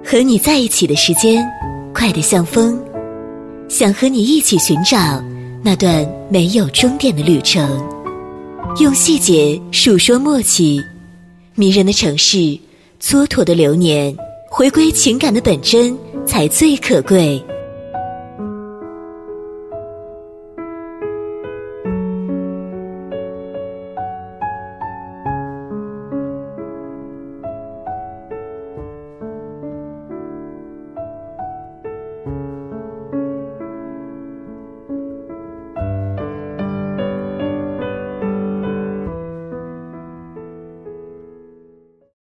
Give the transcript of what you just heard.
和你在一起的时间快得像风，想和你一起寻找那段没有终点的旅程，用细节述说默契，迷人的城市，蹉跎的流年，回归情感的本真才最可贵。